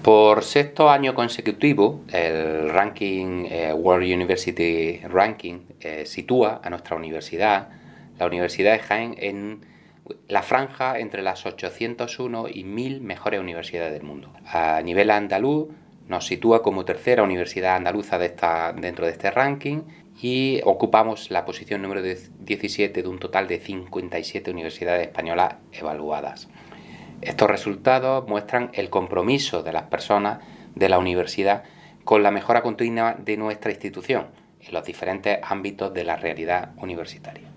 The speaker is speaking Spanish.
Por sexto año consecutivo, el ranking World University Ranking sitúa a nuestra universidad, la Universidad de Jaén, en la franja entre las 801 y 1000 mejores universidades del mundo. A nivel andaluz, nos sitúa como tercera universidad andaluza dentro de este ranking y ocupamos la posición número 17 de un total de 57 universidades españolas evaluadas. Estos resultados muestran el compromiso de las personas de la universidad con la mejora continua de nuestra institución en los diferentes ámbitos de la realidad universitaria.